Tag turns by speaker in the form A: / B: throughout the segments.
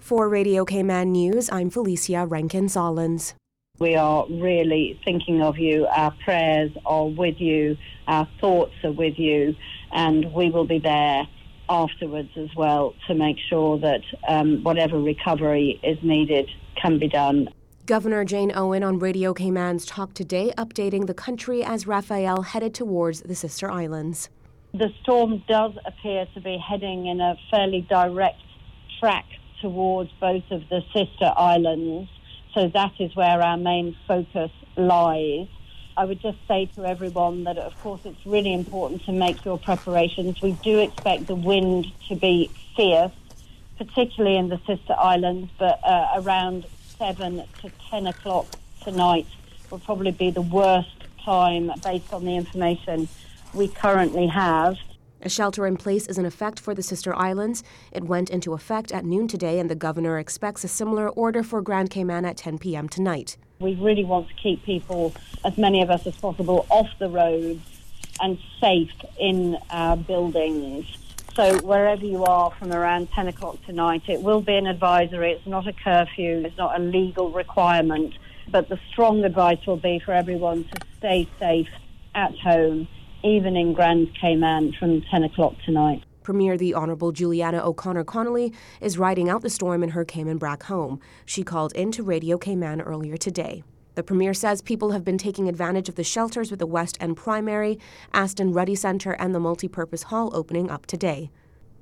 A: For Radio Cayman News, I'm Felicia Rankin-Solins.
B: We are really thinking of you. Our prayers are with you. Our thoughts are with you. And we will be there afterwards as well to make sure that whatever recovery is needed can be done.
A: Governor Jane Owen on Radio Cayman's Talk Today, updating the country as Rafael headed towards the Sister Islands.
B: The storm does appear to be heading in a fairly direct track towards both of the sister islands, so that is where our main focus lies. I would just say to everyone that, of course, it's really important to make your preparations. We do expect the wind to be fierce, particularly in the sister islands, but around 7 to 10 o'clock tonight will probably be the worst time based on the information we currently have.
A: A shelter in place is in effect for the Sister Islands. It went into effect at noon today, and the governor expects a similar order for Grand Cayman at 10 p.m. tonight.
B: We really want to keep people, as many of us as possible, off the roads and safe in our buildings. So wherever you are from around 10 o'clock tonight, it will be an advisory. It's not a curfew. It's not a legal requirement. But the strong advice will be for everyone to stay safe at home, even in Grand Cayman from 10 o'clock tonight.
A: Premier the Honourable Juliana O'Connor Connolly is riding out the storm in her Cayman Brac home. She called into Radio Cayman earlier today. The Premier says people have been taking advantage of the shelters with the West End Primary, Aston Ruddy Centre and the Multipurpose Hall opening up today.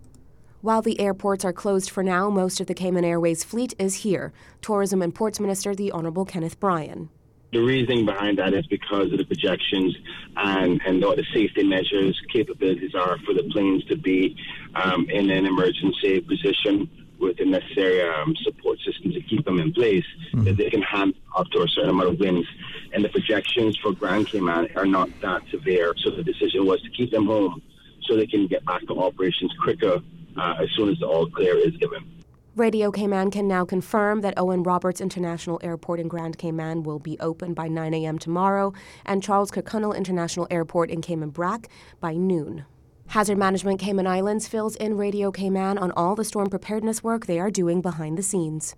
A: While the airports are closed for now, most of the Cayman Airways fleet is here. Tourism and Ports Minister the Honourable Kenneth Bryan.
C: The reasoning behind that is because of the projections and what the safety measures, capabilities are for the planes to be in an emergency position with the necessary support system to keep them in place, that they can handle up to a certain amount of winds. And the projections for Grand Cayman are not that severe, so the decision was to keep them home so they can get back to operations quicker as soon as the all clear is given.
A: Radio Cayman can now confirm that Owen Roberts International Airport in Grand Cayman will be open by 9 a.m. tomorrow and Charles Kirkconnell International Airport in Cayman Brac by noon. Hazard Management Cayman Islands fills in Radio Cayman on all the storm preparedness work they are doing behind the scenes.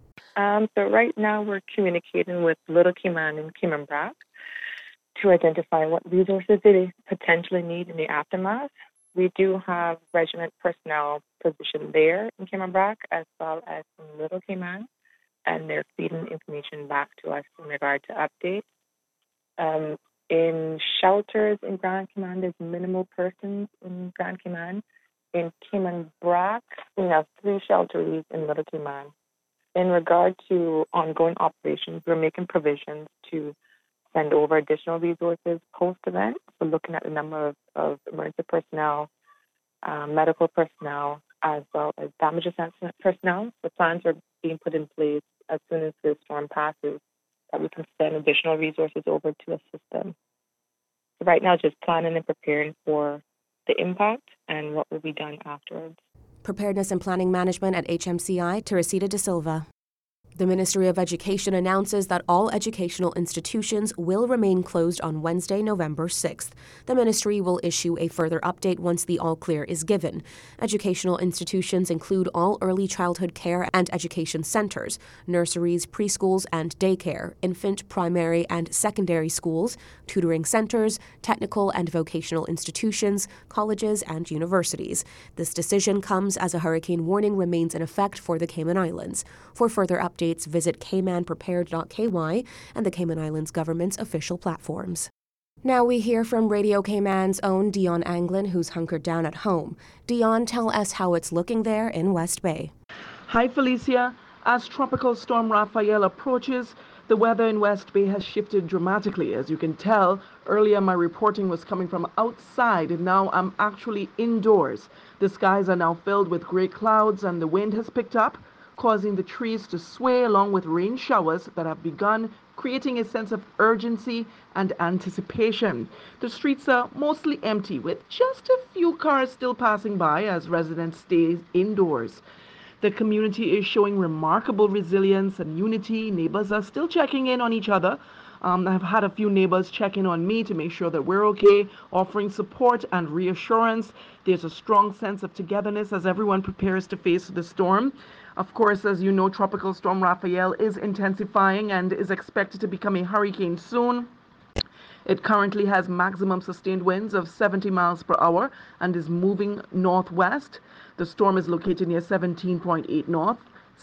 D: So right now we're communicating with Little Cayman and Cayman Brac to identify what resources they potentially need in the aftermath. We do have regiment personnel positioned there in Cayman Brac as well as in Little Cayman, and they're feeding information back to us in regard to updates. In shelters in Grand Cayman, there's minimal persons in Grand Cayman. In Cayman Brac, we have 3 shelters in Little Cayman. In regard to ongoing operations, we're making provisions to send over additional resources post-event. We're looking at the number of emergency personnel, medical personnel, as well as damage assessment personnel. The plans are being put in place as soon as the storm passes, that we can send additional resources over to assist them. So right now, just planning and preparing for the impact and what will be done afterwards.
A: Preparedness and Planning Management at HMCI, Teresita De Silva. The Ministry of Education announces that all educational institutions will remain closed on Wednesday, November 6th. The ministry will issue a further update once the all-clear is given. Educational institutions include all early childhood care and education centers, nurseries, preschools and daycare, infant, primary and secondary schools, tutoring centers, technical and vocational institutions, colleges and universities. This decision comes as a hurricane warning remains in effect for the Cayman Islands. For further updates, visit caymanprepared.ky and the Cayman Islands government's official platforms. Now we hear from Radio Cayman's own Dion Anglin, who's hunkered down at home. Dion, tell us how it's looking there in West Bay.
E: Hi, Felicia. As Tropical Storm Rafael approaches, the weather in West Bay has shifted dramatically. As you can tell, earlier my reporting was coming from outside, and now I'm actually indoors. The skies are now filled with gray clouds, and the wind has picked up, causing the trees to sway along with rain showers that have begun, creating a sense of urgency and anticipation. The streets are mostly empty, with just a few cars still passing by as residents stay indoors. The community is showing remarkable resilience and unity. Neighbors are still checking in on each other. I've had a few neighbors check in on me to make sure that we're okay, offering support and reassurance. There's a strong sense of togetherness as everyone prepares to face the storm. Of course, as you know, Tropical Storm Raphael is intensifying and is expected to become a hurricane soon. It currently has maximum sustained winds of 70 miles per hour and is moving northwest. The storm is located near 17.8 north,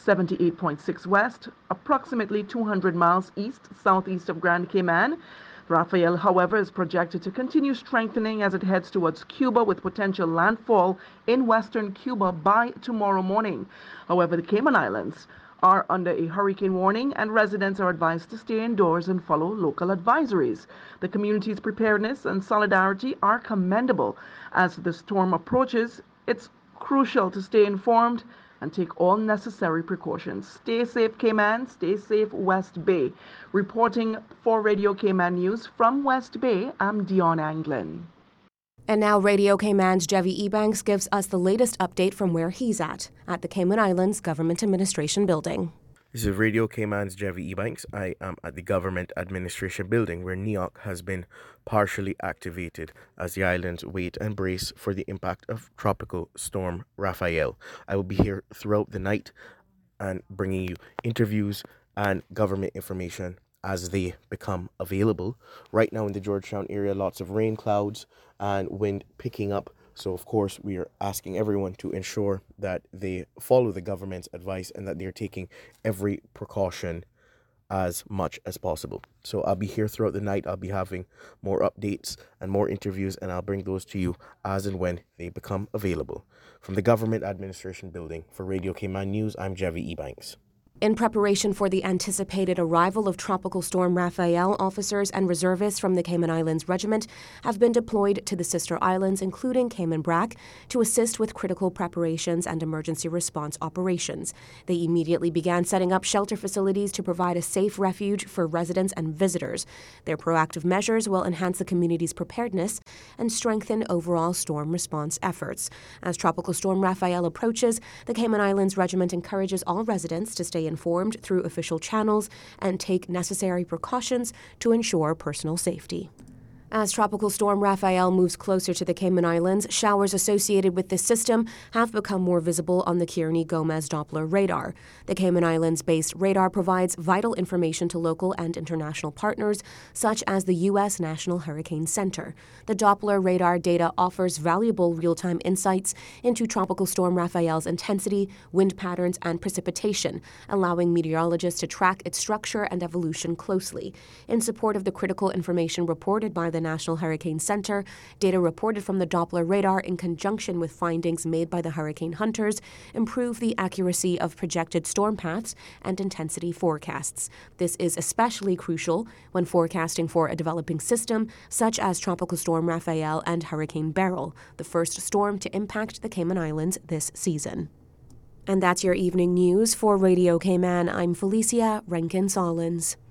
E: 78.6 west, approximately 200 miles east-southeast of Grand Cayman. Raphael, however, is projected to continue strengthening as it heads towards Cuba with potential landfall in western Cuba by tomorrow morning. However, the Cayman Islands are under a hurricane warning and residents are advised to stay indoors and follow local advisories. The community's preparedness and solidarity are commendable. As the storm approaches, it's crucial to stay informed and take all necessary precautions. Stay safe, Cayman. Stay safe, West Bay. Reporting for Radio Cayman News from West Bay, I'm Dion Anglin.
A: And now Radio Cayman's Jevi Ebanks gives us the latest update from where he's at the Cayman Islands Government Administration Building.
F: This is Radio Cayman's Jevi Ebanks. I am at the Government Administration Building where NEOC has been partially activated as the islands wait and brace for the impact of Tropical Storm Raphael. I will be here throughout the night and bringing you interviews and government information as they become available. Right now in the Georgetown area, lots of rain clouds and wind picking up. So, of course, we are asking everyone to ensure that they follow the government's advice and that they're taking every precaution as much as possible. So I'll be here throughout the night. I'll be having more updates and more interviews, and I'll bring those to you as and when they become available. From the Government Administration Building for Radio Cayman News, I'm Jevi Ebanks.
A: In preparation for the anticipated arrival of Tropical Storm Raphael, officers and reservists from the Cayman Islands Regiment have been deployed to the sister islands, including Cayman Brac, to assist with critical preparations and emergency response operations. They immediately began setting up shelter facilities to provide a safe refuge for residents and visitors. Their proactive measures will enhance the community's preparedness and strengthen overall storm response efforts. As Tropical Storm Raphael approaches, the Cayman Islands Regiment encourages all residents to stay informed through official channels and take necessary precautions to ensure personal safety. As Tropical Storm Raphael moves closer to the Cayman Islands, showers associated with this system have become more visible on the Kearney-Gomez Doppler radar. The Cayman Islands-based radar provides vital information to local and international partners, such as the U.S. National Hurricane Center. The Doppler radar data offers valuable real-time insights into Tropical Storm Raphael's intensity, wind patterns, and precipitation, allowing meteorologists to track its structure and evolution closely. In support of the critical information reported by the National Hurricane Center, data reported from the Doppler radar in conjunction with findings made by the hurricane hunters improve the accuracy of projected storm paths and intensity forecasts. This is especially crucial when forecasting for a developing system such as Tropical Storm Raphael and Hurricane Beryl, the first storm to impact the Cayman Islands this season. And that's your evening news for Radio Cayman. I'm Felicia Rankin-Solins.